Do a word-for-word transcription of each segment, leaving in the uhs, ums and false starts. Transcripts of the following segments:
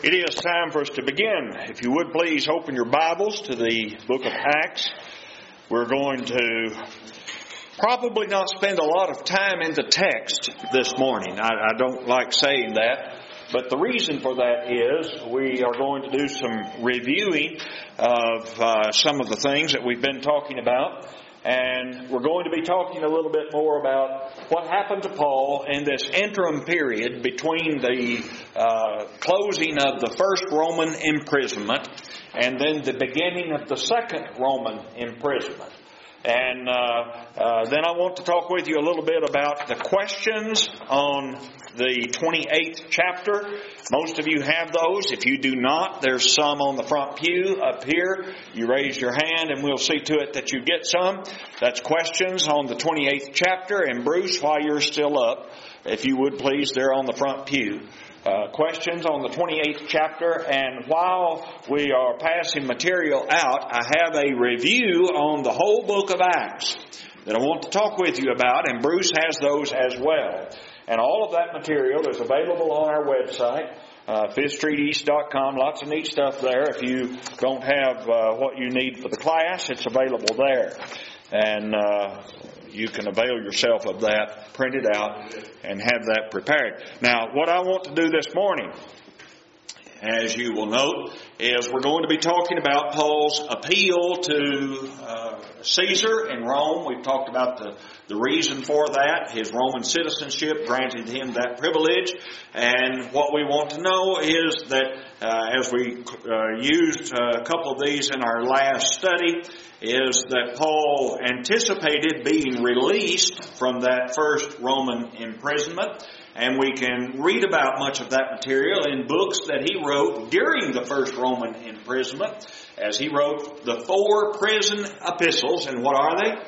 It is time for us to begin. If you would please open your Bibles to the book of Acts. We're going to probably not spend a lot of time in the text this morning. I, I don't like saying that, but the reason for that is we are going to do some reviewing of uh, some of the things that we've been talking about. And we're going to be talking a little bit more about what happened to Paul in this interim period between the uh, closing of the first Roman imprisonment and then the beginning of the second Roman imprisonment. And uh, uh, then I want to talk with you a little bit about the questions on the twenty-eighth chapter. Most of you have those. If you do not, there's some on the front pew up here. You raise your hand and we'll see to it that you get some. That's questions on the twenty-eighth chapter. And Bruce, while you're still up, if you would please, they're on the front pew. Uh, questions on the twenty-eighth chapter. And while we are passing material out, I have a review on the whole book of Acts that I want to talk with you about, and Bruce has those as well. And all of that material is available on our website, uh, fifth street east dot com. Lots of neat stuff there. If you don't have uh, what you need for the class, it's available there. And uh, you can avail yourself of that, print it out, and have that prepared. Now, what I want to do this morning, as you will note, is we're going to be talking about Paul's appeal to uh, Caesar in Rome. We've talked about the, the reason for that. His Roman citizenship granted him that privilege. And what we want to know is that, uh, as we uh, used a couple of these in our last study, is that Paul anticipated being released from that first Roman imprisonment. And we can read about much of that material in books that he wrote during the first Roman imprisonment, as he wrote the four prison epistles. And what are they?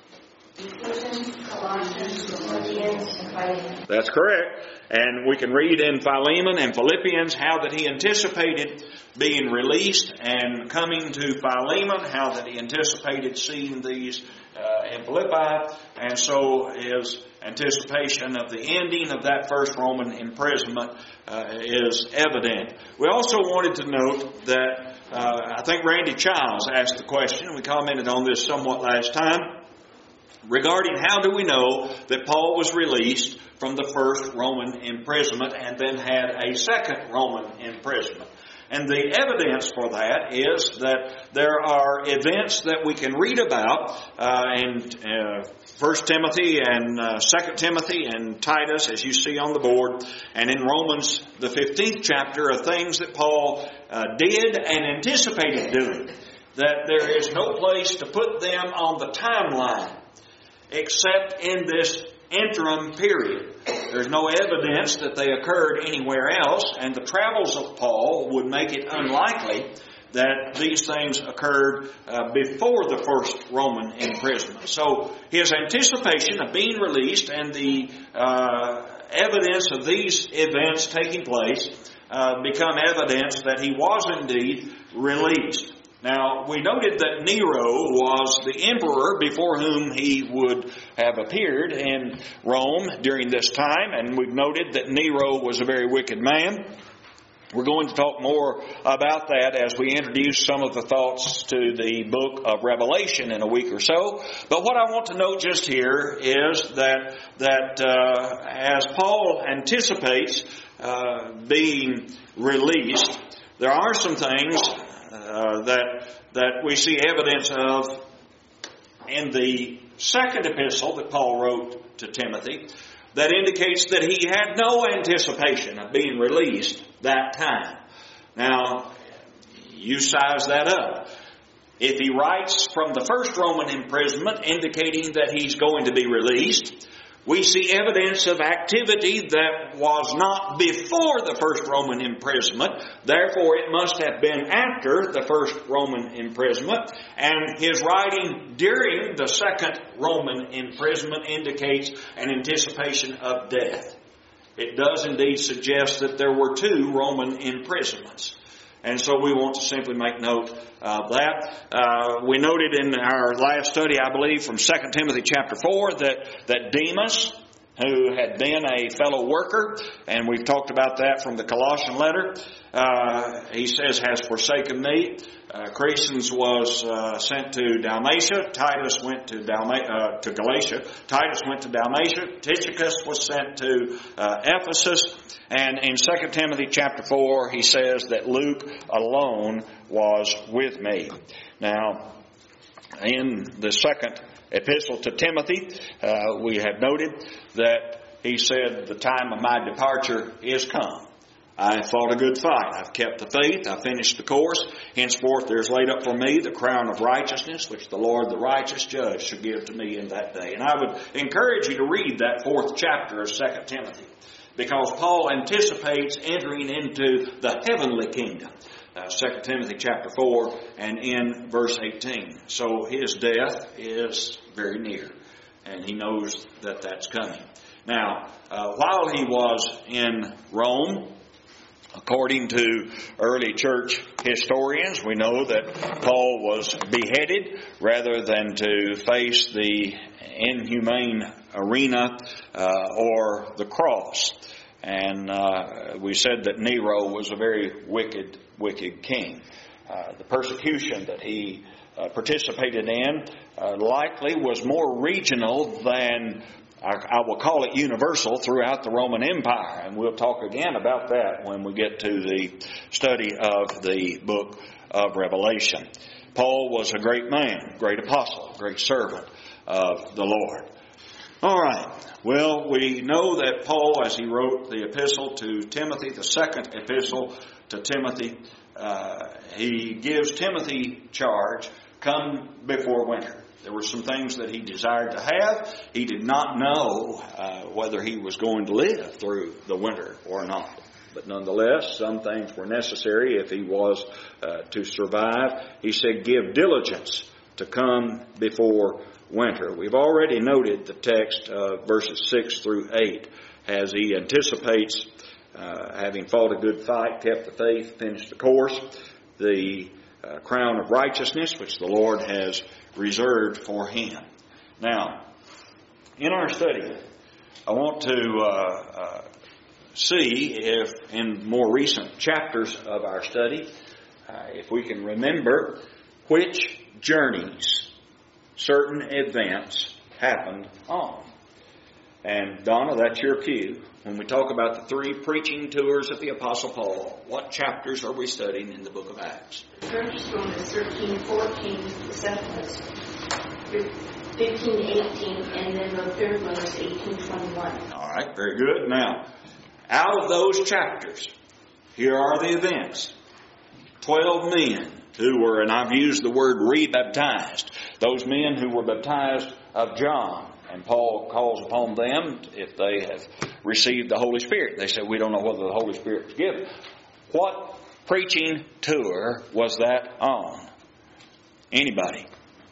Ephesians, Colossians, Philippians, and Philemon. That's correct. And we can read in Philemon and Philippians how that he anticipated being released, and coming to Philemon, how that he anticipated seeing these uh, in Philippi. And so his anticipation of the ending of that first Roman imprisonment uh, is evident. We also wanted to note that uh, I think Randy Childs asked the question, and we commented on this somewhat last time, regarding how do we know that Paul was released from the first Roman imprisonment and then had a second Roman imprisonment. And the evidence for that is that there are events that we can read about uh, in uh, First Timothy and uh, Second Timothy and Titus, as you see on the board, and in Romans, the fifteenth chapter, of things that Paul uh, did and anticipated doing, that there is no place to put them on the timeline except in this interim period. There's no evidence that they occurred anywhere else, and the travels of Paul would make it unlikely that these things occurred uh, before the first Roman imprisonment. So his anticipation of being released and the uh, evidence of these events taking place uh, become evidence that he was indeed released. Now, we noted that Nero was the emperor before whom he would have appeared in Rome during this time, and we've noted that Nero was a very wicked man. We're going to talk more about that as we introduce some of the thoughts to the book of Revelation in a week or so. But what I want to note just here is that that uh, as Paul anticipates uh, being released, there are some things Uh, that that we see evidence of in the second epistle that Paul wrote to Timothy that indicates that he had no anticipation of being released that time. Now, you size that up. If he writes from the first Roman imprisonment indicating that he's going to be released, we see evidence of activity that was not before the first Roman imprisonment. Therefore, it must have been after the first Roman imprisonment. And his writing during the second Roman imprisonment indicates an anticipation of death. It does indeed suggest that there were two Roman imprisonments. And so we want to simply make note of that. Uh, we noted in our last study, I believe, from Second Timothy chapter four, that, that Demas who had been a fellow worker, and we've talked about that from the Colossian letter. Uh, he says, has forsaken me. Uh, Crescens was uh, sent to Dalmatia. Titus went to Dalma- uh, to Galatia. Titus went to Dalmatia. Tychicus was sent to uh, Ephesus. And in Second Timothy chapter four, he says that Luke alone was with me. Now, in the second epistle to Timothy, uh, we have noted that he said, the time of my departure is come. I have fought a good fight. I've kept the faith. I've finished the course. Henceforth there is laid up for me the crown of righteousness, which the Lord, the righteous judge, shall give to me in that day. And I would encourage you to read that fourth chapter of Second Timothy, because Paul anticipates entering into the heavenly kingdom. Uh, Second Timothy chapter four and in verse eighteen. So his death is very near, and he knows that that's coming. Now, uh, while he was in Rome, according to early church historians, we know that Paul was beheaded rather than to face the inhumane arena uh, or the cross. And uh, we said that Nero was a very wicked, wicked king. Uh, the persecution that he uh, participated in uh, likely was more regional than, I, I will call it universal, throughout the Roman Empire. And we'll talk again about that when we get to the study of the book of Revelation. Paul was a great man, great apostle, great servant of the Lord. All right. Well, we know that Paul, as he wrote the epistle to Timothy, the second epistle to Timothy, uh, he gives Timothy charge, come before winter. There were some things that he desired to have. He did not know uh, whether he was going to live through the winter or not. But nonetheless, some things were necessary if he was uh, to survive. He said, give diligence to come before winter. We've already noted the text, uh, verses six through eight, as he anticipates, uh, having fought a good fight, kept the faith, finished the course, the uh, crown of righteousness, which the Lord has reserved for him. Now, in our study, I want to uh, uh, see if in more recent chapters of our study, uh, if we can remember which journeys certain events happened on. And Donna, that's your cue. When we talk about the three preaching tours of the Apostle Paul, what chapters are we studying in the book of Acts? The first one is thirteen, fourteen, the second was fifteen, eighteen, and then the third one is eighteen, twenty-one. All right, very good. Now, out of those chapters, here are the events. Twelve men who were, and I've used the word rebaptized, those men who were baptized of John. And Paul calls upon them if they have received the Holy Spirit. They said, we don't know whether the Holy Spirit was given. What preaching tour was that on? Anybody?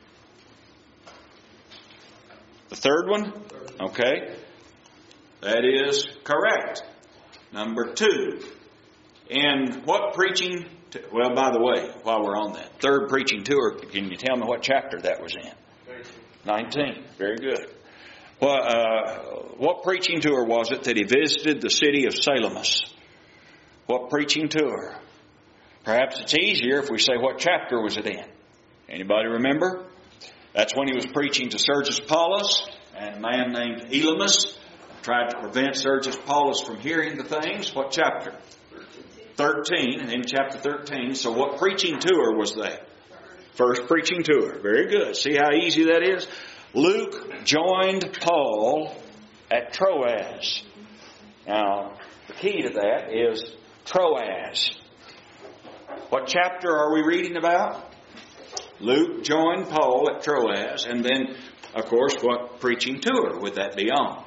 The third one? Okay. That is correct. Number two. In what preaching tour? Well, by the way, while we're on that, third preaching tour, can you tell me what chapter that was in? nineteen. Very good. Well, uh, what preaching tour was it that he visited the city of Salamis? What preaching tour? Perhaps it's easier if we say what chapter was it in. Anybody remember? That's when he was preaching to Sergius Paulus, and a man named Elymas tried to prevent Sergius Paulus from hearing the things. What chapter? thirteen, in chapter thirteen. So what preaching tour was that? First preaching tour. Very good. See how easy that is? Luke joined Paul at Troas. Now, the key to that is Troas. What chapter are we reading about? Luke joined Paul at Troas, and then, of course, what preaching tour would that be on?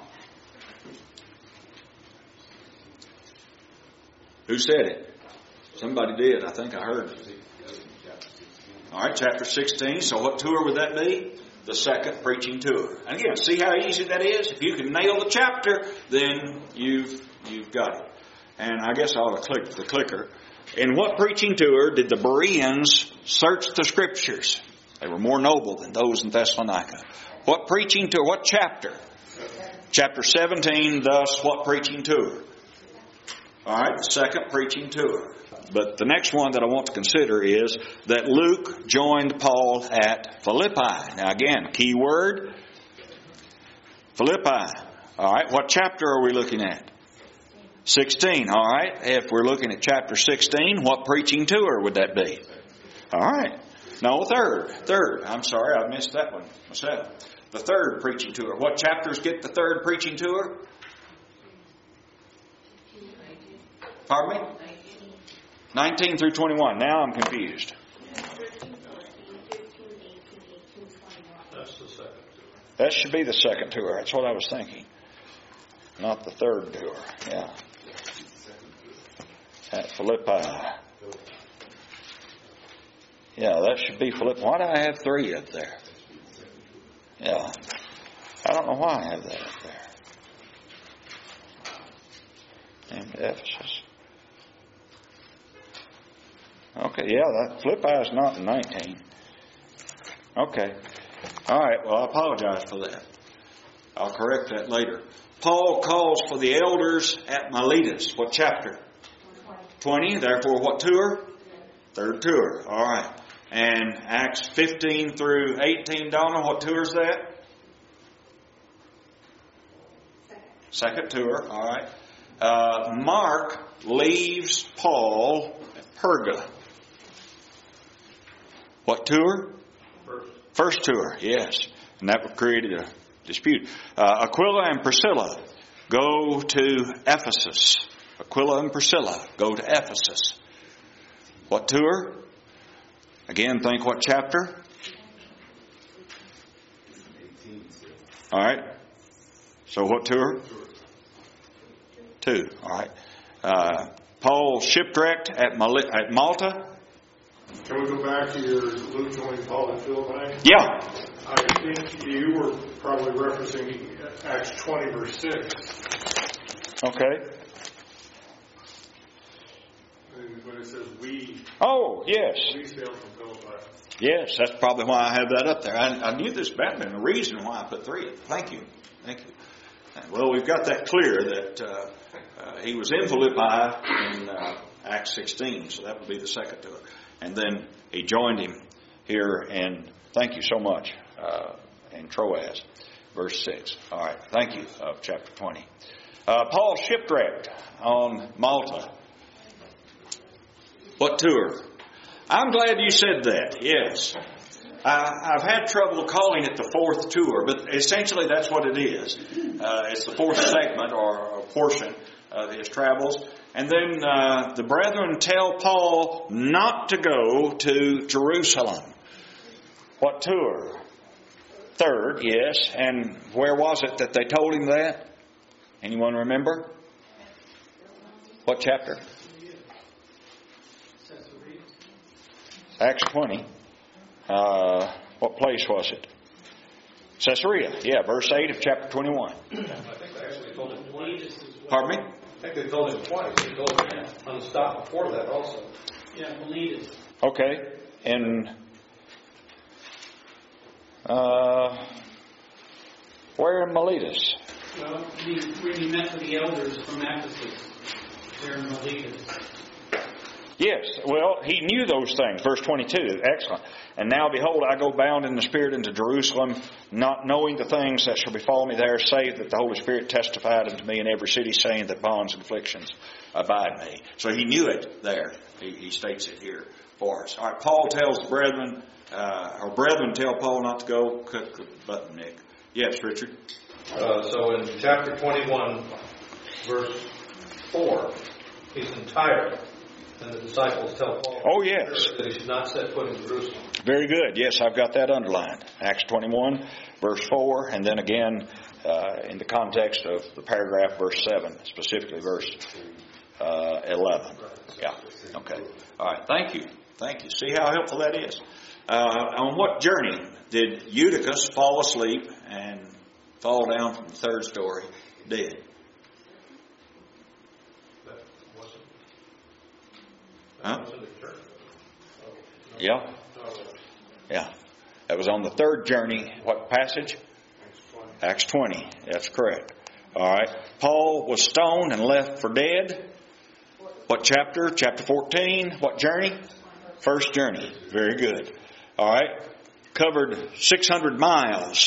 Who said it? Somebody did. I think I heard it. All right, chapter sixteen. So what tour would that be? The second preaching tour. And again, see how easy that is? If you can nail the chapter, then you've you've got it. And I guess I ought to click the clicker. In what preaching tour did the Bereans search the Scriptures? They were more noble than those in Thessalonica. What preaching tour? What chapter? Chapter seventeen, thus, what preaching tour? All right, second preaching tour. But the next one that I want to consider is that Luke joined Paul at Philippi. Now again, key word, Philippi. All right, what chapter are we looking at? sixteen. All right, if we're looking at chapter sixteen, what preaching tour would that be? All right. No, third. Third. I'm sorry, I missed that one myself. The third preaching tour. What chapters get the third preaching tour? Pardon me? nineteen through twenty-one. Now I'm confused. That's the second tour. That should be the second tour. That's what I was thinking. Not the third tour. Yeah. At Philippi. Yeah, that should be Philippi. Why do I have three up there? Yeah. I don't know why I have that up there. And Ephesus. Okay, yeah, that Philippi is not in nineteen. Okay. All right, well, I apologize for that. I'll correct that later. Paul calls for the elders at Miletus. What chapter? twenty. Therefore, what tour? Third tour. All right. And Acts fifteen through eighteen, Donna, what tour is that? Second tour. All right. Uh, Mark leaves Paul at Perga. What tour? First. First tour, yes. And that created a dispute. Uh, Aquila and Priscilla go to Ephesus. Aquila and Priscilla go to Ephesus. What tour? Again, think what chapter? All right. So what tour? Two. All right. Uh, Paul shipwrecked at, Mal- at Malta. Can we go back to your Luke joining Paul at Philippi? Yeah. I think you were probably referencing Acts twenty, verse six. Okay. And when it says we, Oh, yes. we sailed from Philippi. Yes, that's probably why I have that up there. I, I knew this better than the reason why I put three. Thank you. Thank you. Well, we've got that clear that uh, uh, he was in Philippi in uh, Acts sixteen, so that would be the second tour. And then he joined him here, and thank you so much, uh, in Troas, verse six. All right, thank you, of chapter twenty. Uh, Paul shipwrecked on Malta. What tour? I'm glad you said that, yes. Uh, I've had trouble calling it the fourth tour, but essentially that's what it is. Uh, it's the fourth segment or, or portion of his travels. And then uh, the brethren tell Paul not to go to Jerusalem. What tour? Third, yes. And where was it that they told him that? Anyone remember? What chapter? Acts twenty. Uh, what place was it? Caesarea. Yeah, verse eight of chapter twenty-one. I think they actually told him twice. Pardon me? I think they told him twice. They told him on the stop before that also. Yeah, Miletus. Okay. And uh, where in Miletus? Well, he, when he met with the elders from Ephesus, there in Miletus. Yes, well, he knew those things. Verse twenty-two, excellent. And now, behold, I go bound in the Spirit into Jerusalem, not knowing the things that shall befall me there, save that the Holy Spirit testified unto me in every city, saying that bonds and afflictions abide me. So he knew it there. He, he states it here for us. All right, Paul tells the brethren, uh, or brethren tell Paul not to go. Cut the button, Nick. Yes, Richard? Uh, so in chapter twenty-one, verse four, he's in Tyre. And the disciples tell Paul Oh, yes. that he should not set foot in Jerusalem. Very good. Yes, I've got that underlined. Acts twenty-one, verse four, and then again uh, in the context of the paragraph, verse seven, specifically verse uh, eleven. Yeah. Okay. All right. Thank you. Thank you. See how helpful that is. Uh, on what journey did Eutychus fall asleep and fall down from the third story dead? Huh? Yeah. Yeah. That was on the third journey. What passage? Acts twenty. That's correct. All right. Paul was stoned and left for dead. What chapter? Chapter fourteen. What journey? First journey. Very good. All right. Covered six hundred miles.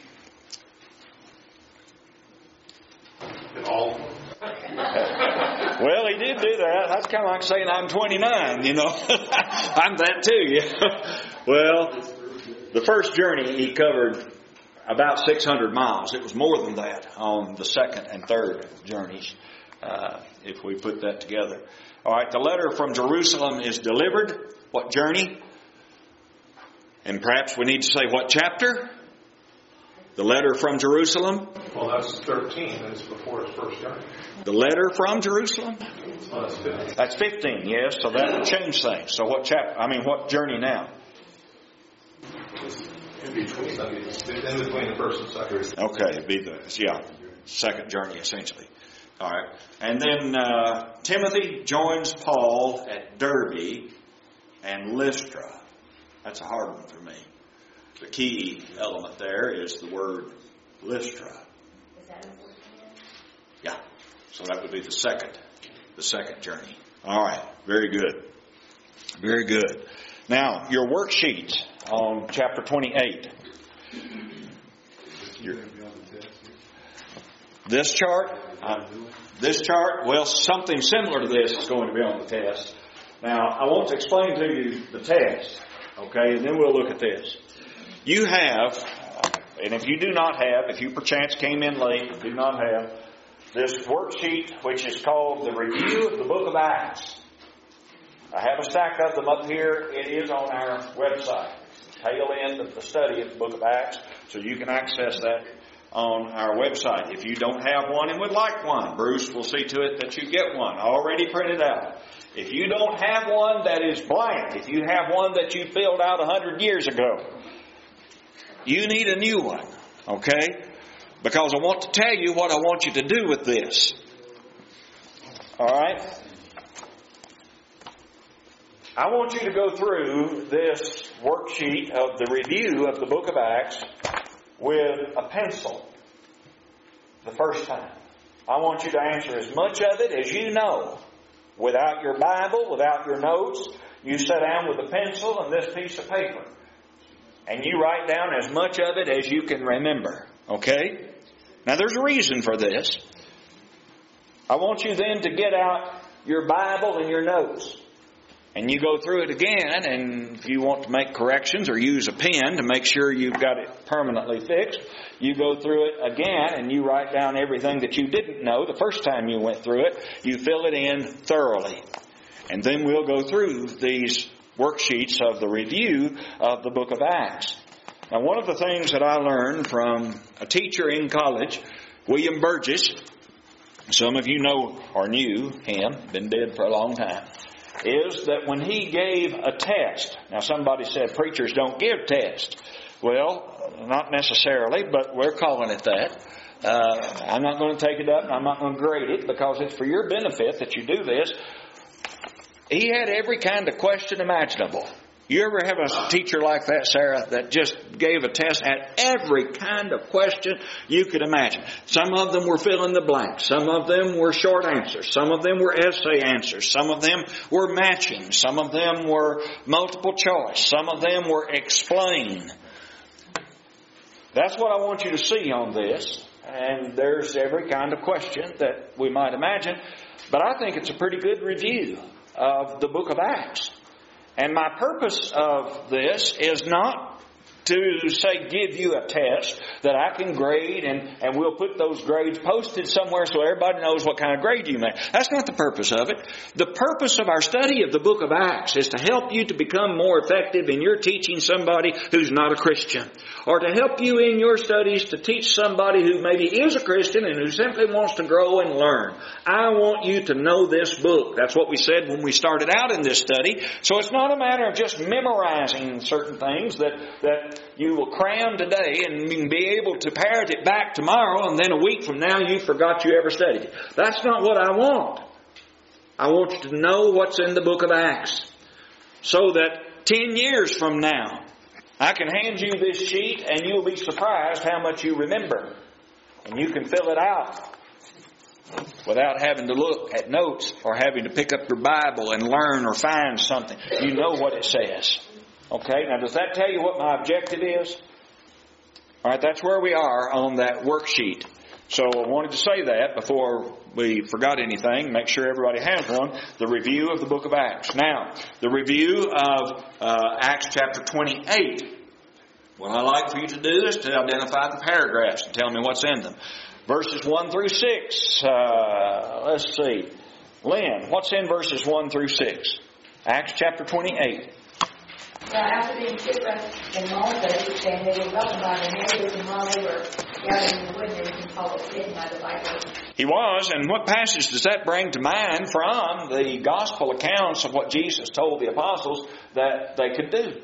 All. Well, he did do that. That's kind of like saying I'm twenty-nine, you know. I'm that too, yeah. Well, the first journey he covered about six hundred miles. It was more than that on the second and third journeys, uh, if we put that together. All right, the letter from Jerusalem is delivered. What journey? And perhaps we need to say what chapter? The letter from Jerusalem. Well, that's thirteen. That's before his first journey. The letter from Jerusalem. Oh, that's fifteen. That's fifteen, yes. So that would change things. So what chapter? I mean, what journey now? In between. In between the first and second. Okay, it'd be the yeah second journey essentially. All right, and then uh, Timothy joins Paul at Derbe and Lystra. That's a hard one for me. The key element there is the word Lystra. Yeah, so that would be the second, the second journey. All right, very good, very good. Now your worksheets on chapter twenty-eight. Your, this chart, uh, this chart. Well, something similar to this is going to be on the test. Now I want to explain to you the test, okay, and then we'll look at this. You have, and if you do not have, if you perchance came in late and do not have, this worksheet which is called the Review of the Book of Acts. I have a stack of them up here. It is on our website. Tail end of the study of the Book of Acts, so you can access that on our website. If you don't have one and would like one, Bruce will see to it that you get one already printed out. If you don't have one that is blank, if you have one that you filled out a hundred years ago, you need a new one, okay? Because I want to tell you what I want you to do with this. All right? I want you to go through this worksheet of the review of the book of Acts with a pencil the first time. I want you to answer as much of it as you know. Without your Bible, without your notes, you sit down with a pencil and this piece of paper. And you write down as much of it as you can remember. Okay? Now there's a reason for this. I want you then to get out your Bible and your notes. And you go through it again, and if you want to make corrections or use a pen to make sure you've got it permanently fixed, you go through it again and you write down everything that you didn't know the first time you went through it. You fill it in thoroughly. And then we'll go through these worksheets of the review of the book of Acts. Now, one of the things that I learned from a teacher in college, William Burgess, some of you know or knew him, been dead for a long time, is that when he gave a test, now somebody said preachers don't give tests. Well, not necessarily, but we're calling it that. Uh, I'm not going to take it up and I'm not going to grade it because it's for your benefit that you do this. He had every kind of question imaginable. You ever have a teacher like that, Sarah, that just gave a test, had every kind of question you could imagine? Some of them were fill in the blanks. Some of them were short answers. Some of them were essay answers. Some of them were matching. Some of them were multiple choice. Some of them were explain. That's what I want you to see on this. And there's every kind of question that we might imagine. But I think it's a pretty good review of the book of Acts. And my purpose of this is not to say give you a test that I can grade and, and we'll put those grades posted somewhere so everybody knows what kind of grade you make. That's not the purpose of it. The purpose of our study of the book of Acts is to help you to become more effective in your teaching somebody who's not a Christian. Or to help you in your studies to teach somebody who maybe is a Christian and who simply wants to grow and learn. I want you to know this book. That's what we said when we started out in this study. So it's not a matter of just memorizing certain things that, that you will cram today and be able to parrot it back tomorrow and then a week from now you forgot you ever studied it. That's not what I want. I want you to know what's in the book of Acts so that ten years from now I can hand you this sheet and you'll be surprised how much you remember. And you can fill it out without having to look at notes or having to pick up your Bible and learn or find something. You know what it says. Okay, now does that tell you what my objective is? All right, that's where we are on that worksheet. So I wanted to say that before we forgot anything, make sure everybody has one, the review of the book of Acts. Now, the review of uh, Acts chapter twenty-eight. What I like for you to do is to identify the paragraphs and tell me what's in them. Verses one through six. Uh, let's see. Lynn, what's in verses one through six? Acts chapter twenty-eight. Now, after being shipwrecked in Malta, and they were welcomed by the neighbors, and while they were gathering the wood, they were called hidden by the Bible. He was, and what passage does that bring to mind from the gospel accounts of what Jesus told the apostles that they could do?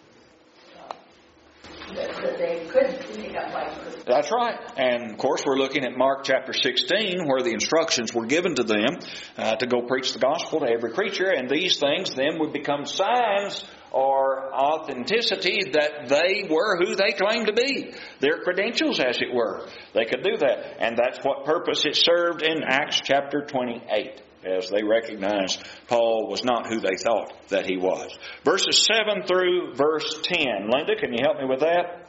That, that they could pick up Bibles. That's right. And of course we're looking at Mark chapter sixteen where the instructions were given to them uh, to go preach the gospel to every creature, and these things then would become signs or authenticity that they were who they claimed to be. Their credentials, as it were. They could do that. And that's what purpose it served in Acts chapter twenty-eight. As they recognized Paul was not who they thought that he was. Verses seven through verse ten. Linda, can you help me with that?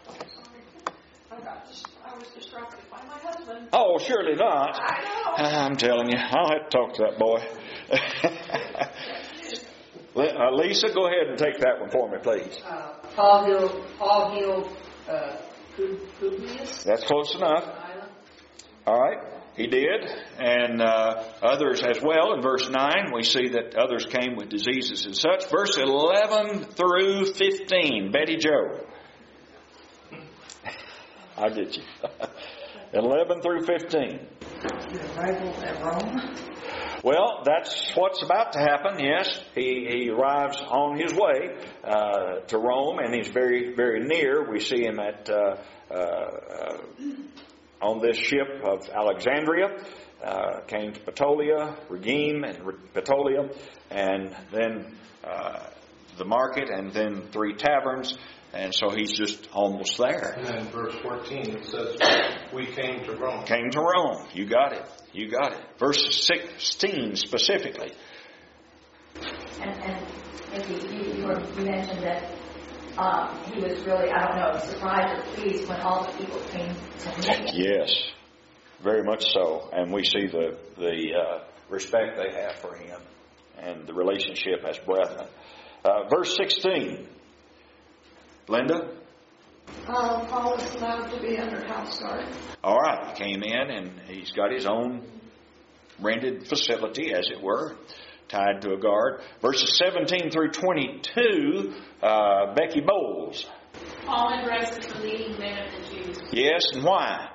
I was distracted by my husband. Oh, surely not. I know. I'm telling you, I'll have to talk to that boy. uh, Lisa, go ahead and take that one for me, please. Uh, Paul healed, Paul healed uh, Publius. That's close enough. All right. He did, and uh, others as well. In verse nine, we see that others came with diseases and such. Verse eleven through fifteen, Betty Joe. I'll get you. eleven through fifteen. Arrival at Rome. Well, that's what's about to happen, yes. He, he arrives on his way uh, to Rome, and he's very, very near. We see him at... Uh, uh, on this ship of Alexandria, uh, came to Ptolia, Regime and Ptolia, and then uh, the market, and then three taverns, and so he's just almost there. And then verse fourteen, it says, we came to Rome. Came to Rome. You got it. You got it. Verse sixteen specifically. And, and if you, you, you, were, you mentioned that Um, he was really, I don't know, surprised or pleased when all the people came to him. Yes, very much so. And we see the, the uh, respect they have for him and the relationship as brethren. Uh, verse sixteen. Linda? Uh, Paul is allowed to be under house guard. All right. He came in and he's got his own rented facility, as it were, tied to a guard. Verses seventeen through twenty-two, uh, Becky Bowles. Paul addresses the leading men of the Jews Yes, and why?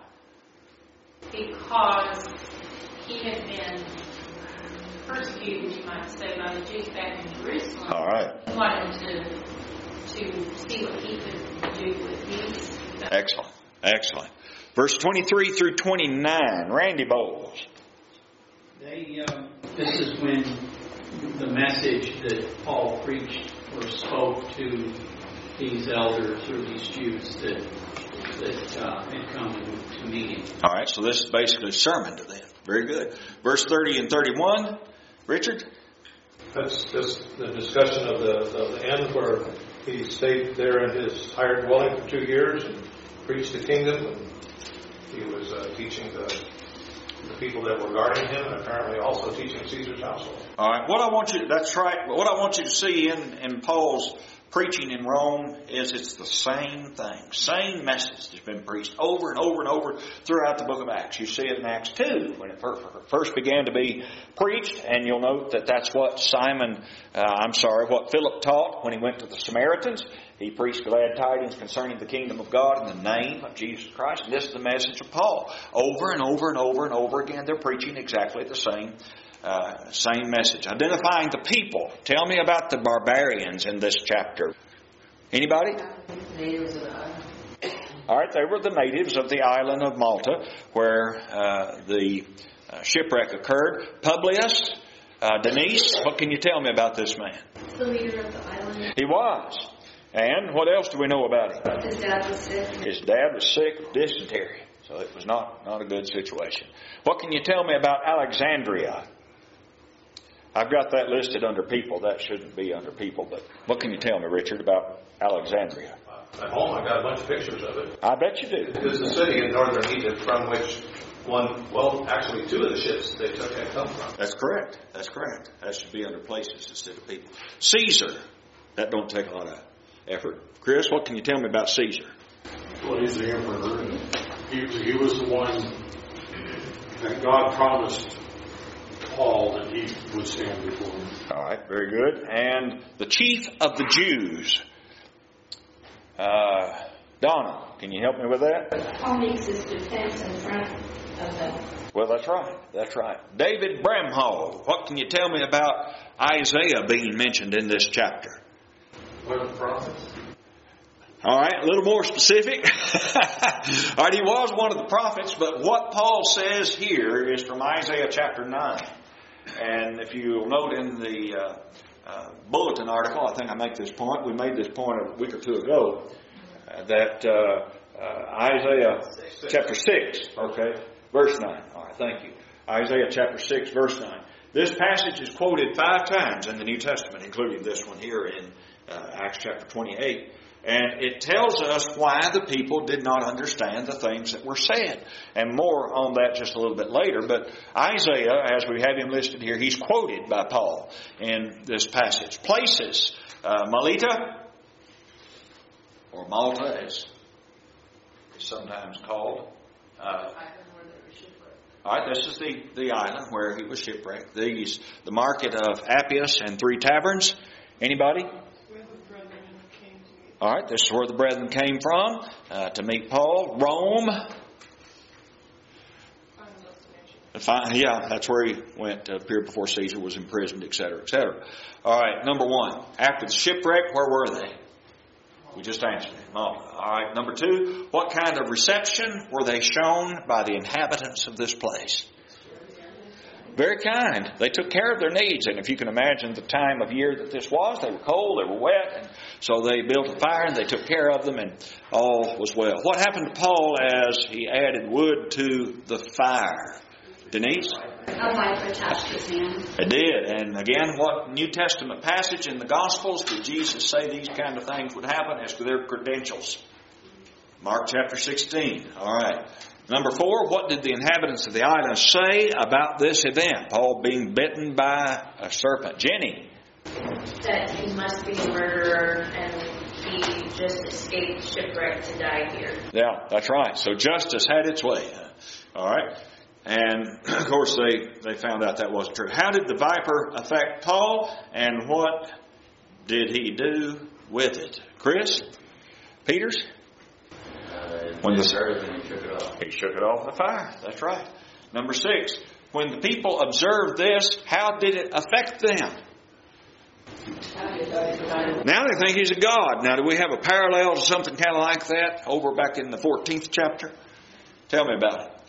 because he had been persecuted, you might say, by the Jews back in Jerusalem. All right. He wanted to, to see what he could do with these. Excellent. Excellent. Verse twenty-three through twenty-nine, Randy Bowles. They, um, this is when the message that Paul preached or spoke to these elders or these Jews that that uh, had come to, to meet him. All right, so this is basically a sermon to them. Very good. Verse thirty and thirty-one, Richard? That's just the discussion of the, of the end where he stayed there in his hired dwelling for two years and preached the kingdom. And he was uh, teaching the, the people that were guarding him, and apparently also teaching Caesar's household. All right, what I want you, that's right, what I want you to see in, in Paul's preaching in Rome is it's the same thing. Same message that's been preached over and over and over throughout the book of Acts. You see it in Acts two when it first began to be preached, and you'll note that that's what Simon, uh, I'm sorry, what Philip taught when he went to the Samaritans. He preached glad tidings concerning the kingdom of God in the name of Jesus Christ. And this is the message of Paul. Over and over and over and over again, they're preaching exactly the same Uh, same message. Identifying the people. Tell me about the barbarians in this chapter. Anybody? Natives of the island. All right, they were the natives of the island of Malta where uh, the uh, shipwreck occurred. Publius, uh, Denise, what can you tell me about this man? The leader of the island. He was. And what else do we know about him? His dad was sick. His dad was sick of dysentery. So it was not, not a good situation. What can you tell me about Alexandria? I've got that listed under people. That shouldn't be under people. But what can you tell me, Richard, about Alexandria? At home, I've got a bunch of pictures of it. I bet you do. It is a city in northern Egypt from which one, well, actually two of the ships they took had come from. That's correct. That's correct. That should be under places instead of people. Caesar. That don't take a lot of effort. Chris, what can you tell me about Caesar? Well, he's the emperor, and he, he was the one that God promised Paul that he would stand before him. All right, very good. And the chief of the Jews. Uh, Donna, can you help me with that? Paul makes his defense in front of them. Well, that's right. That's right. David Bramhall, what can you tell me about Isaiah being mentioned in this chapter? One of the prophets. All right, a little more specific. All right, he was one of the prophets, but what Paul says here is from Isaiah chapter nine. And if you'll note in the uh, uh, bulletin article, I think I make this point. We made this point a week or two ago, uh, that uh, uh, Isaiah chapter six, okay, verse nine. All right, thank you. Isaiah chapter six, verse nine. This passage is quoted five times in the New Testament, including this one here in uh, Acts chapter twenty-eight. And it tells us why the people did not understand the things that were said. And more on that just a little bit later. But Isaiah, as we have him listed here, he's quoted by Paul in this passage. Places, uh, Melita, or Malta as it's sometimes called. Uh, all right, this is the, the island where he was shipwrecked. These, the market of Appius and Three Taverns. Anybody? All right, this is where the brethren came from uh, to meet Paul. Rome. Yeah, that's where he went to appear before Caesar, was imprisoned, et cetera, et cetera. All right, number one. After the shipwreck, where were they? We just answered it. All right, number two. What kind of reception were they shown by the inhabitants of this place? Very kind. They took care of their needs. And if you can imagine the time of year that this was, they were cold, they were wet, and so they built a fire and they took care of them, and all was well. What happened to Paul as he added wood to the fire? Denise? A viper touched his hand. It did. And again, what New Testament passage in the Gospels did Jesus say these kind of things would happen as to their credentials? Mark chapter sixteen. All right. Number four, what did the inhabitants of the island say about this event? Paul being bitten by a serpent. Jenny? That he must be a murderer and he just escaped shipwreck to die here. Yeah, that's right. So justice had its way. All right. And, of course, they, they found out that wasn't true. How did the viper affect Paul? And what did he do with it? Chris? Peters? When the earth and he shook it off. He shook it off the fire. That's right. Number six. When the people observed this, how did it affect them? Now they think he's a god. Now, do we have a parallel to something kind of like that over back in the fourteenth chapter? Tell me about it.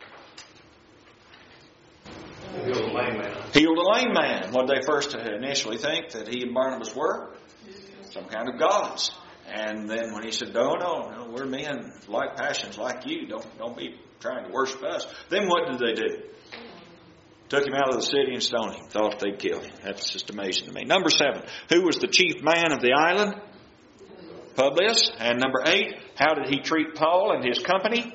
Healed a lame man. Healed a lame man. What did they first initially think that he and Barnabas were? Some kind of gods. And then when he said, no, no, no, we're men like passions like you. Don't don't be trying to worship us. Then what did they do? Took him out of the city and stoned him. Thought they'd kill him. That's just amazing to me. Number seven. Who was the chief man of the island? Publius. And number eight. How did he treat Paul and his company?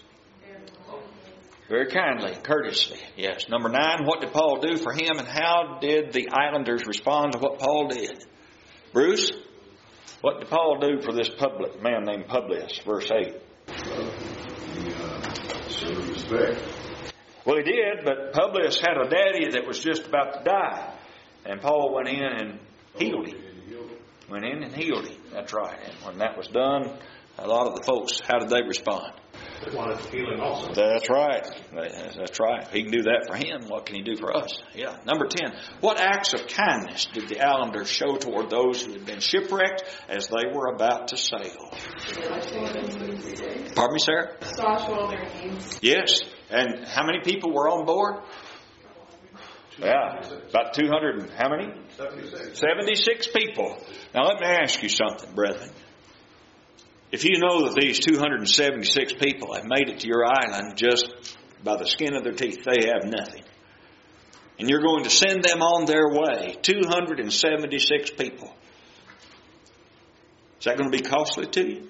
Very kindly, courteously. Yes. Number nine. What did Paul do for him and how did the islanders respond to what Paul did? Bruce? What did Paul do for this public man named Publius? Verse eight. Well, he uh, showed respect. Well, he did, but Publius had a daddy that was just about to die. And Paul went in and healed him. Went in and healed him. That's right. And when that was done, a lot of the folks, how did they respond? They wanted to heal him also. That's right. That's right. He can do that for him. What can he do for us? Yeah. Number ten. What acts of kindness did the islanders show toward those who had been shipwrecked as they were about to sail? Pardon me, Sarah? Yes. And how many people were on board? Yeah. About two hundred and how many? seventy-six. seventy-six people. Now let me ask you something, brethren. If you know that these two hundred seventy-six people have made it to your island just by the skin of their teeth, they have nothing. And you're going to send them on their way, two hundred seventy-six people. Is that going to be costly to you?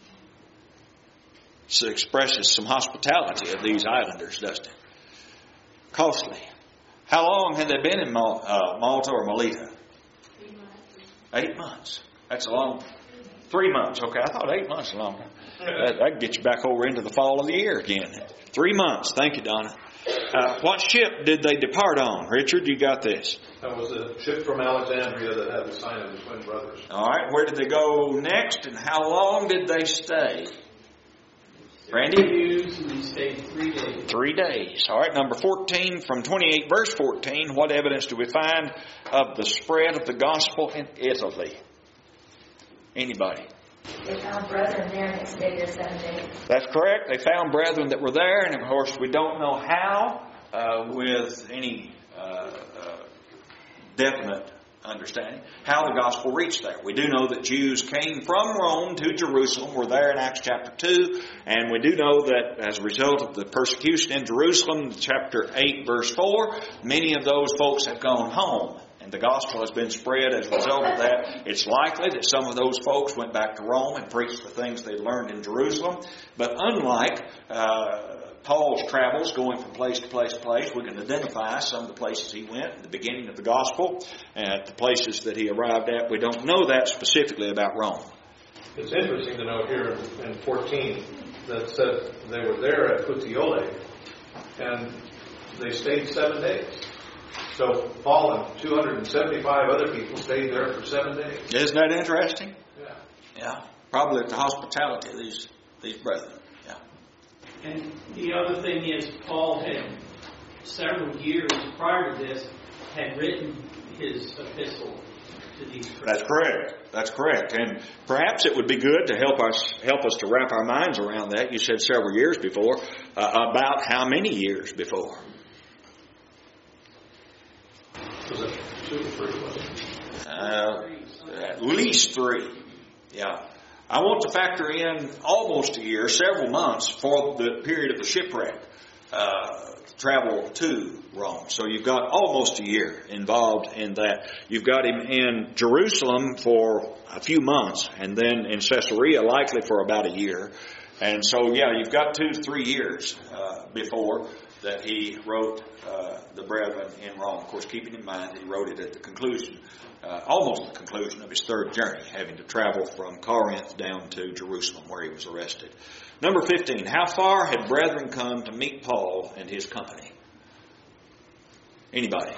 It expresses some hospitality of these islanders, doesn't it? Costly. How long had they been in Malta or Melita? Eight months. That's a long... Three months. Okay, I thought eight months is long. That, that could get you back over into the fall of the year again. Three months. Thank you, Donna. Uh, what ship did they depart on? Richard, you got this. That was a ship from Alexandria that had the sign of the twin brothers. All right. Where did they go next, and how long did they stay? Randy? And they stayed three days. Three days. All right. Number fourteen, from twenty-eight, verse fourteen. What evidence do we find of the spread of the gospel in Italy? Anybody? They found brethren there and they stayed there seven days. That's correct. They found brethren that were there, and of course we don't know how uh, with any uh, uh, definite understanding how the gospel reached there. We do know that Jews came from Rome to Jerusalem. We're there in Acts chapter two, and we do know that as a result of the persecution in Jerusalem, chapter eight, verse four, many of those folks have gone home. And the gospel has been spread as a result of that. It's likely that some of those folks went back to Rome and preached the things they'd learned in Jerusalem. But unlike uh, Paul's travels going from place to place to place, we can identify some of the places he went at the beginning of the gospel and at the places that he arrived at. We don't know that specifically about Rome. It's interesting to note here in fourteen that said they were there at Puteoli and they stayed seven days. So Paul and two hundred seventy-five other people stayed there for seven days. Isn't that interesting? Yeah. Yeah. Probably at the hospitality of these, these brethren. Yeah. And the other thing is, Paul had, several years prior to this, had written his epistle to these Christians. That's correct. That's correct. And perhaps it would be good to help us help us to wrap our minds around that. You said several years before. Uh, about how many years before? Was it two or three? Was it? Uh, at least three. Yeah. I want to factor in almost a year, several months for the period of the shipwreck, uh, travel to Rome. So you've got almost a year involved in that. You've got him in Jerusalem for a few months, and then in Caesarea likely for about a year. And so, yeah, you've got two to three years uh, before that he wrote uh, the brethren in Rome. Of course, keeping in mind that he wrote it at the conclusion, uh, almost the conclusion of his third journey, having to travel from Corinth down to Jerusalem where he was arrested. Number fifteen, how far had brethren come to meet Paul and his company? Anybody?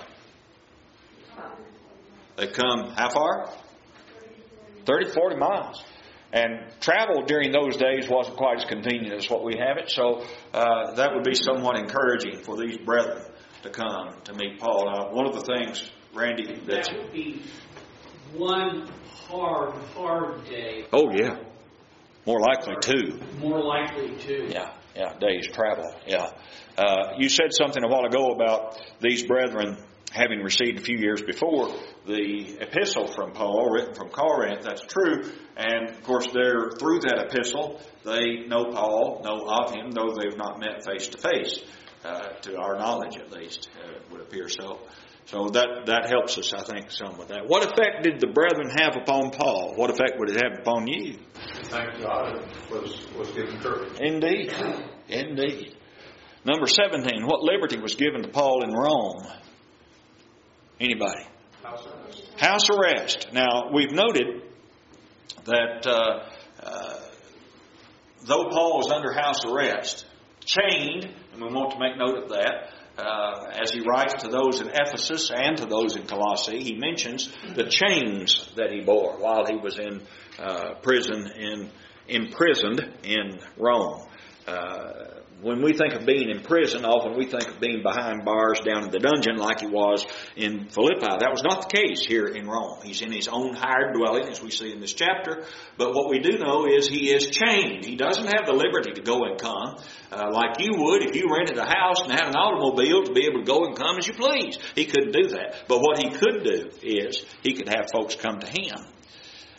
They've come how far? thirty, forty miles. And travel during those days wasn't quite as convenient as what we have it, so uh, that would be somewhat encouraging for these brethren to come to meet Paul. Now, one of the things, Randy, that's... That would be one hard, hard day. Oh, yeah. More likely two. More likely two. Yeah, yeah, days travel, yeah. Uh, you said something a while ago about these brethren having received a few years before the epistle from Paul, written from Corinth. That's true. And, of course, they're through that epistle, they know Paul, know of him, though they've not met face to face, uh, to our knowledge at least, uh, it would appear so. So that, that helps us, I think, some with that. What effect did the brethren have upon Paul? What effect would it have upon you? Thank God it was, was given courage. Indeed. Indeed. Number seventeen, what liberty was given to Paul in Rome? Anybody? House arrest. House arrest. Now, we've noted that uh, uh, though Paul was under house arrest, chained, and we want to make note of that, uh, as he writes to those in Ephesus and to those in Colossae, he mentions the chains that he bore while he was in uh, prison, in imprisoned in Rome. Uh, when we think of being in prison, often we think of being behind bars down in the dungeon like he was in Philippi. That was not the case here in Rome. He's in his own hired dwelling, as we see in this chapter. But what we do know is he is chained. He doesn't have the liberty to go and come uh, like you would if you rented a house and had an automobile to be able to go and come as you please. He couldn't do that. But what he could do is he could have folks come to him.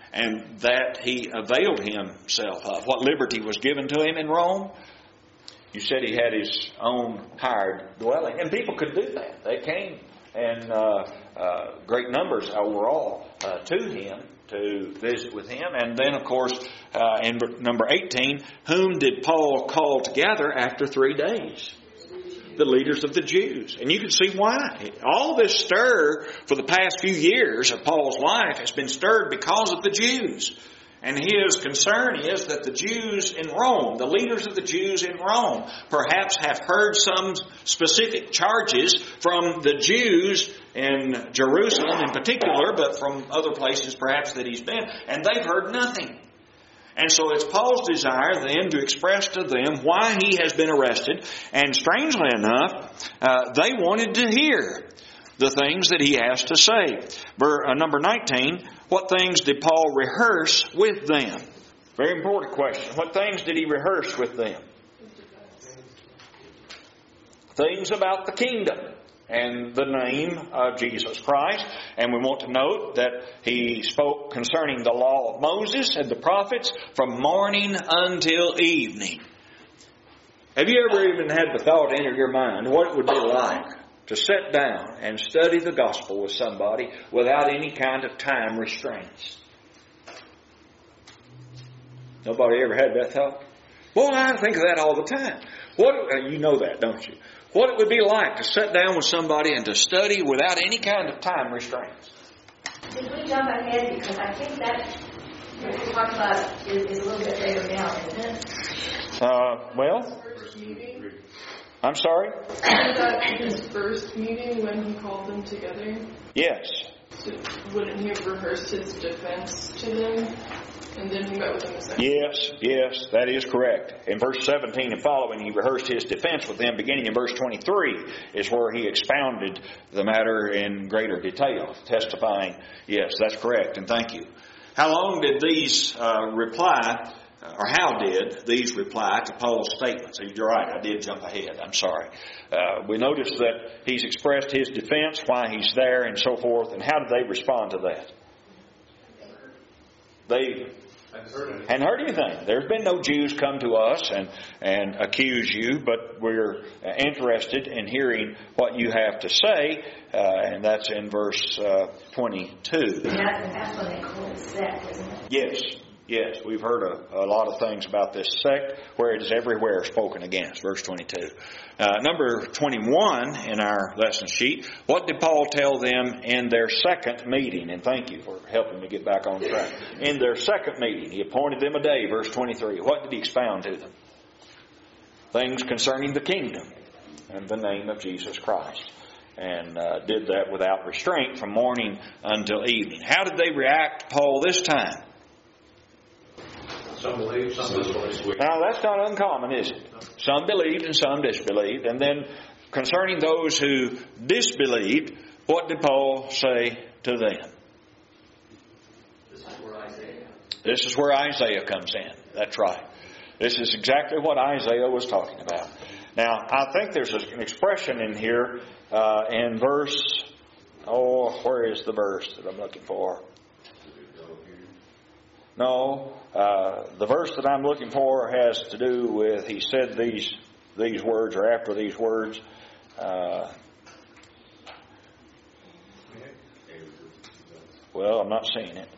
and that he availed himself of. What liberty was given to him in Rome? You said he had his own hired dwelling. And people could do that. They came in uh, uh, great numbers overall uh, to him to visit with him. And then, of course, uh, in number eighteen, whom did Paul call together after three days? The leaders of the Jews. And you can see why. All this stir for the past few years of Paul's life has been stirred because of the Jews. And his concern is that the Jews in Rome, the leaders of the Jews in Rome, perhaps have heard some specific charges from the Jews in Jerusalem in particular, but from other places perhaps that he's been, and they've heard nothing. And so it's Paul's desire then to express to them why he has been arrested. And strangely enough, uh, they wanted to hear the things that he has to say. Ver, uh, number nineteen, what things did Paul rehearse with them? Very important question. What things did he rehearse with them? Things about the kingdom and the name of Jesus Christ. And we want to note that he spoke concerning the law of Moses and the prophets from morning until evening. Have you ever even had the thought enter your mind what it would be like to sit down and study the gospel with somebody without any kind of time restraints? Nobody ever had that thought? Well, I think of that all the time. What you know that, don't you? What it would be like to sit down with somebody and to study without any kind of time restraints. Did we jump ahead? Because I think that what we talked about is, is a little bit later down, isn't it? Uh, well, I'm sorry? Was that his first meeting when he called them together? Yes. So wouldn't he have rehearsed his defense to them? And then he met with them a second? Yes, yes, that is correct. In verse seventeen and following, he rehearsed his defense with them. Beginning in verse twenty-three is where he expounded the matter in greater detail, testifying, yes, that's correct, and thank you. How long did these uh, reply, or how did these reply to Paul's statements? You're right, I did jump ahead, I'm sorry. Uh, we noticed that he's expressed his defense, why he's there, and so forth, and how did they respond to that? They hadn't heard anything. There's been no Jews come to us and, and accuse you, but we're interested in hearing what you have to say, uh, and that's in verse uh, twenty-two. And that's when they call it sect, isn't it? Yes, yes. We've heard a, a lot of things about this sect, where it is everywhere spoken against, verse twenty-two. Uh, number twenty-one in our lesson sheet, what did Paul tell them in their second meeting? And thank you for helping me get back on track. In their second meeting, he appointed them a day, verse twenty-three. What did he expound to them? Things concerning the kingdom and the name of Jesus Christ. And uh, did that without restraint from morning until evening. How did they react to Paul this time? Some believed, some disbelieved. Now, that's not uncommon, is it? Some believed and some disbelieved. And then, concerning those who disbelieved, what did Paul say to them? This is where Isaiah. This is where Isaiah comes in. That's right. This is exactly what Isaiah was talking about. Now, I think there's an expression in here uh, in verse... Oh, where is the verse that I'm looking for? No, uh, the verse that I'm looking for has to do with, he said these these words, or after these words. Uh, well, I'm not seeing it.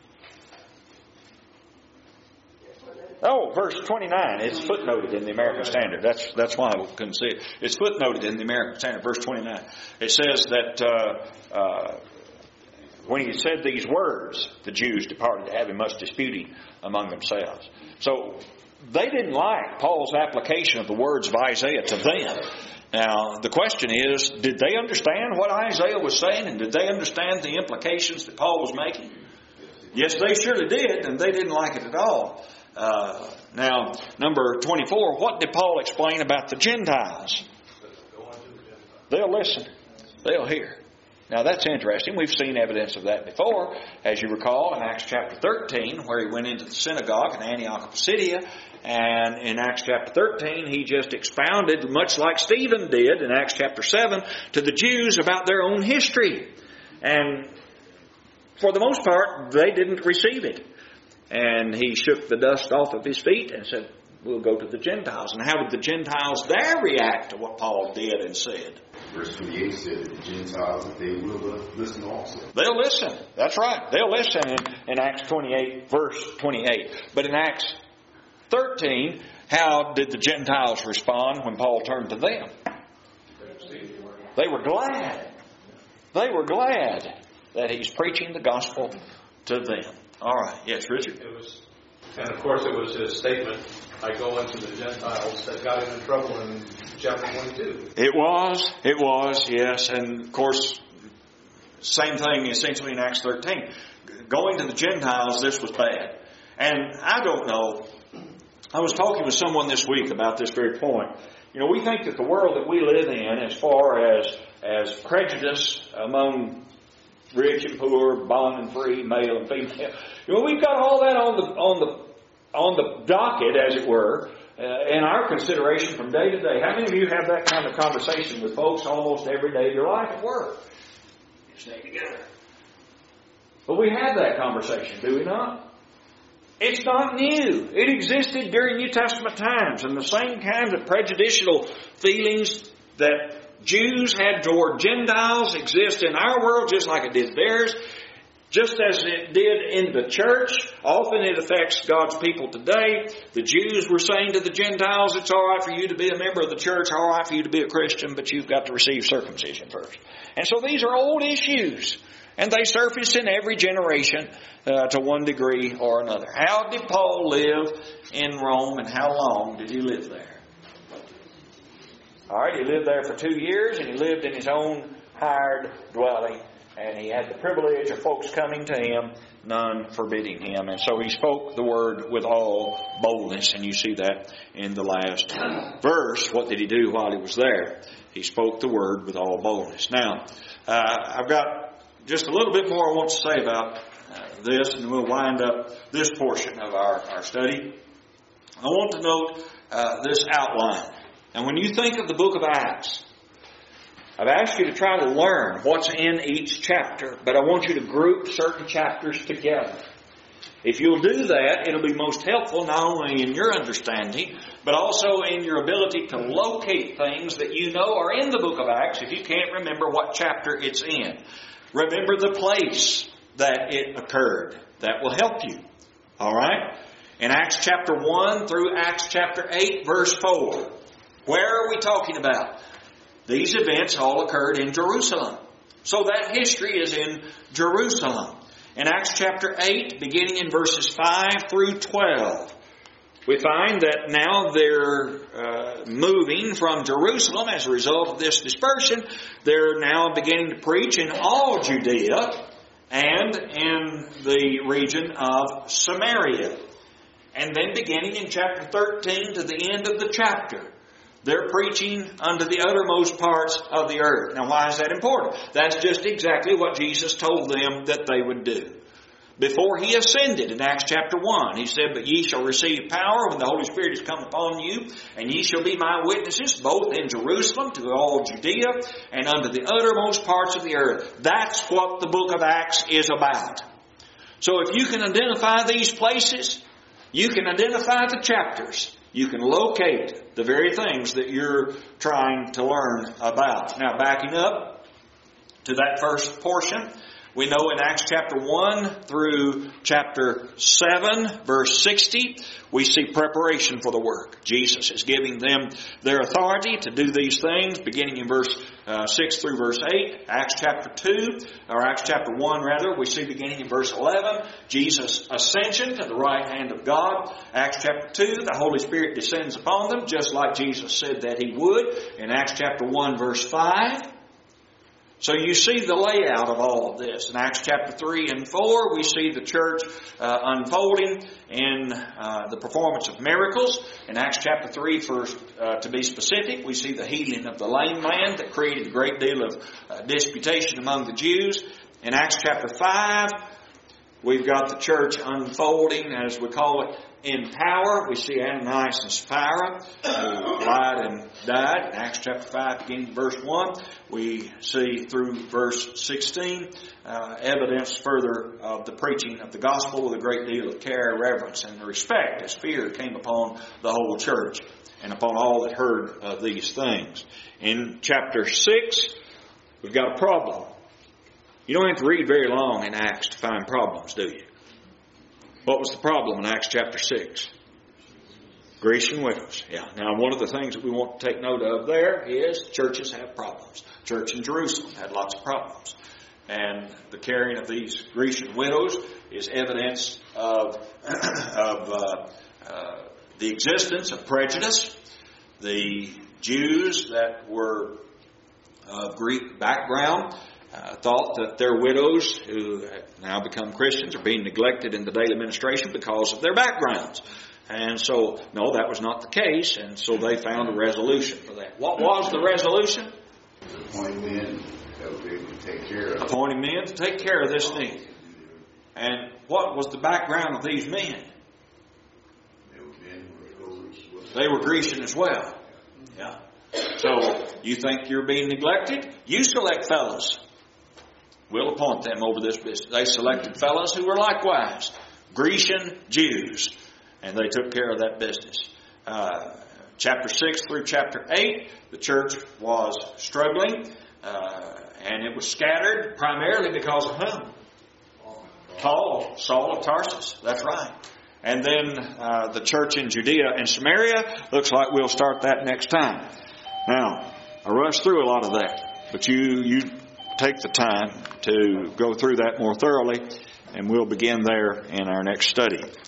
Oh, verse twenty-nine. It's footnoted in the American Standard. That's that's why I couldn't see it. It's footnoted in the American Standard, verse twenty-nine. It says that uh, uh, when he said these words, the Jews departed, having much disputing among themselves. So they didn't like Paul's application of the words of Isaiah to them. Now, the question is, did they understand what Isaiah was saying, and did they understand the implications that Paul was making? Yes, they surely did, and they didn't like it at all. Uh, now, number twenty-four, what did Paul explain about the Gentiles? They'll listen. They'll hear. Now, that's interesting. We've seen evidence of that before. As you recall, in Acts chapter thirteen, where he went into the synagogue in Antioch of Pisidia, and in Acts chapter thirteen, he just expounded, much like Stephen did in Acts chapter seven, to the Jews about their own history. And for the most part, they didn't receive it. And he shook the dust off of his feet and said, we'll go to the Gentiles. And how did the Gentiles there react to what Paul did and said? Verse twenty-eight said that the Gentiles, if they will, uh, listen also. They'll listen. That's right. They'll listen in, in Acts twenty-eight, verse twenty-eight. But in Acts thirteen, how did the Gentiles respond when Paul turned to them? They were glad. They were glad that he's preaching the gospel to them. All right. Yes, Richard. It was, and of course, it was his statement, I go into the Gentiles, that got him in trouble in chapter twenty-two. It was. It was, yes. And of course, same thing essentially in Acts thirteen. Going to the Gentiles, this was bad. And I don't know. I was talking with someone this week about this very point. You know, we think that the world that we live in, as far as as prejudice among rich and poor, bond and free, male and female, you know, we've got all that on the on the on the docket, as it were, uh, in our consideration from day to day. How many of you have that kind of conversation with folks almost every day of your life at work? You stay together. But we have that conversation, do we not? It's not new. It existed during New Testament times, and the same kinds of prejudicial feelings that Jews had toward Gentiles exist in our world just like it did theirs. Just as it did in the church, often it affects God's people today. The Jews were saying to the Gentiles, it's all right for you to be a member of the church, all right for you to be a Christian, but you've got to receive circumcision first. And so these are old issues, and they surface in every generation uh, to one degree or another. How did Paul live in Rome, and how long did he live there? All right, he lived there for two years, and he lived in his own hired dwelling. And he had the privilege of folks coming to him, none forbidding him. And so he spoke the word with all boldness. And you see that in the last verse. What did he do while he was there? He spoke the word with all boldness. Now, uh, I've got just a little bit more I want to say about uh, this, and we'll wind up this portion of our, our study. I want to note uh, this outline. And when you think of the book of Acts, I've asked you to try to learn what's in each chapter, but I want you to group certain chapters together. If you'll do that, it'll be most helpful not only in your understanding, but also in your ability to locate things that you know are in the book of Acts if you can't remember what chapter it's in. Remember the place that it occurred. That will help you. All right? In Acts chapter one through Acts chapter eight, verse four, where are we talking about? These events all occurred in Jerusalem. So that history is in Jerusalem. In Acts chapter eight, beginning in verses five through twelve, we find that now they're uh, moving from Jerusalem as a result of this dispersion. They're now beginning to preach in all Judea and in the region of Samaria. And then beginning in chapter thirteen to the end of the chapter, they're preaching unto the uttermost parts of the earth. Now, why is that important? That's just exactly what Jesus told them that they would do. Before He ascended in Acts chapter one, He said, but ye shall receive power when the Holy Spirit is come upon you, and ye shall be my witnesses, both in Jerusalem, to all Judea, and unto the uttermost parts of the earth. That's what the book of Acts is about. So if you can identify these places, you can identify the chapters. You can locate the very things that you're trying to learn about. Now, backing up to that first portion, we know in Acts chapter one through chapter seven, verse sixty, we see preparation for the work. Jesus is giving them their authority to do these things, beginning in verse uh, six through verse eight. Acts chapter two, or Acts chapter one rather, we see beginning in verse eleven, Jesus' ascension to the right hand of God. Acts chapter two, the Holy Spirit descends upon them, just like Jesus said that He would in Acts chapter one, verse five. So you see the layout of all of this. In Acts chapter three and four, we see the church uh, unfolding in uh, the performance of miracles. In Acts chapter three, for, uh, to be specific, we see the healing of the lame man that created a great deal of uh, disputation among the Jews. In Acts chapter five, we've got the church unfolding, as we call it, in power. We see Ananias and Sapphira, who lied and died. In Acts chapter five, beginning verse one, we see through verse sixteen uh, evidence further of the preaching of the gospel with a great deal of care, reverence, and respect, as fear came upon the whole church and upon all that heard of these things. In chapter six, we've got a problem. You don't have to read very long in Acts to find problems, do you? What was the problem in Acts chapter six? Grecian widows. Yeah. Now, one of the things that we want to take note of there is churches have problems. Church in Jerusalem had lots of problems. And the carrying of these Grecian widows is evidence of, of uh, uh, the existence of prejudice. The Jews that were of Greek background Uh, thought that their widows, who have now become Christians, are being neglected in the daily ministration because of their backgrounds. And so, no, that was not the case, and so they found a resolution for that. What was the resolution? Appointing men that would be able to take care of Appointing men to take care of this need. And what was the background of these men? They were Grecian as well. Yeah. So, you think you're being neglected? You select fellows. We'll appoint them over this business. They selected fellows who were likewise Grecian Jews, and they took care of that business. Uh, chapter six through chapter eight, the church was struggling, uh, and it was scattered primarily because of whom? Paul, Saul of Tarsus. That's right. And then uh, the church in Judea and Samaria, looks like we'll start that next time. Now, I rushed through a lot of that, but you you take the time to go through that more thoroughly, and we'll begin there in our next study.